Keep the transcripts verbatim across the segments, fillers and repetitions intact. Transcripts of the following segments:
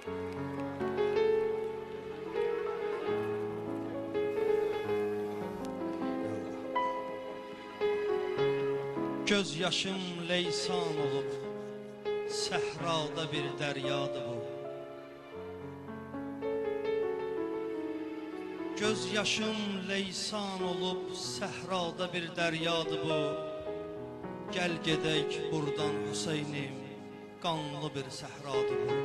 Göz yaşım leysan olup səhrada bir dəryadır bu. Göz yaşım leysan olup səhrada bir dəryadır bu. Gəl gedək buradan Hüseynim, qanlı bir səhradır bu.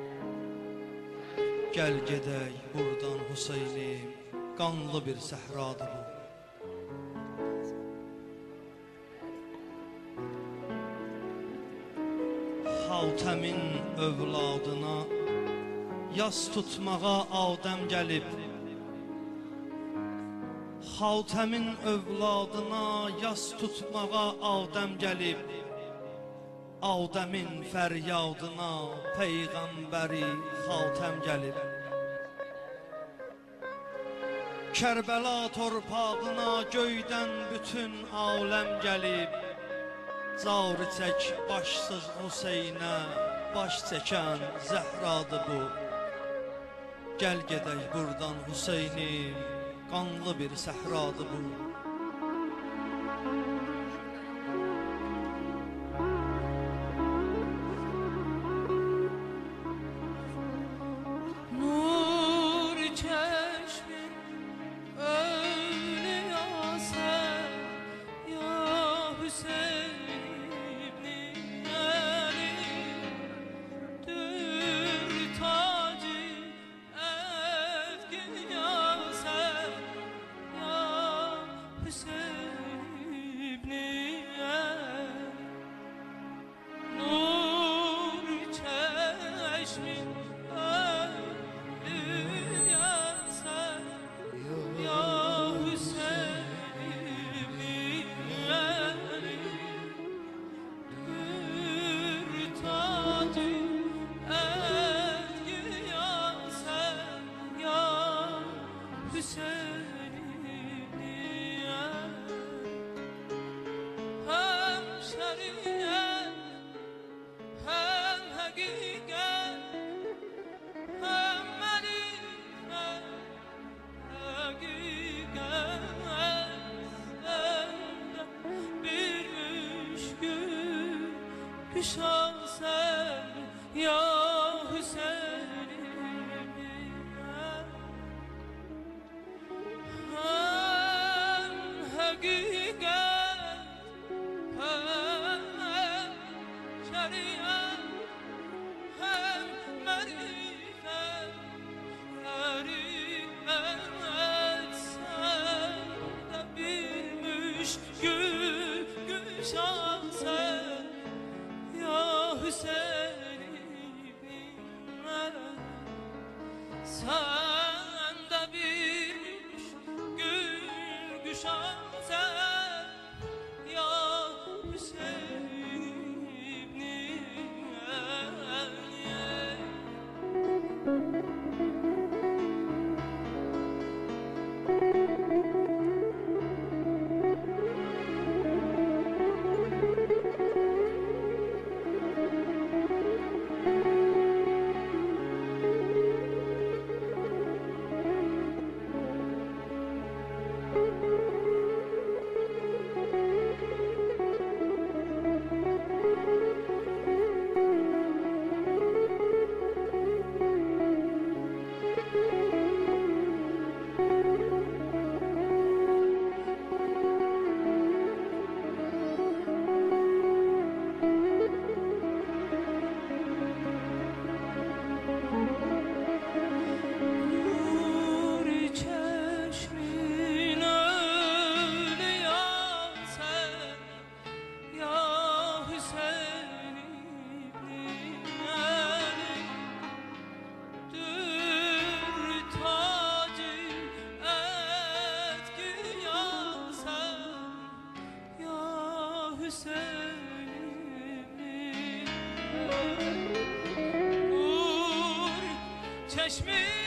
Gəl gedək buradan Hüseynim, qanlı bir səhradır bu. Hatəmin övladına yas tutmağa Adəm gəlib. Hatəmin övladına yas tutmağa Adəm gəlib. Adəmin fəryadına Peyğəmbəri Hatəm gəlib. Kərbəla torpağına göydən bütün aləm gəlib. Zarı çək başsız Hüseynə baş çəkən Zəhradır bu. Gəl gedək buradan Hüseynim, qanlı bir səhradır bu. Şansen ya Hüseyin'im, hem hakikat hem şeriat hem marifet, marifet sen de bir müşkül şansen ya Hüseyin'im, sen de bir gül güşansen ya Hüseyin'im. Nur çeşmi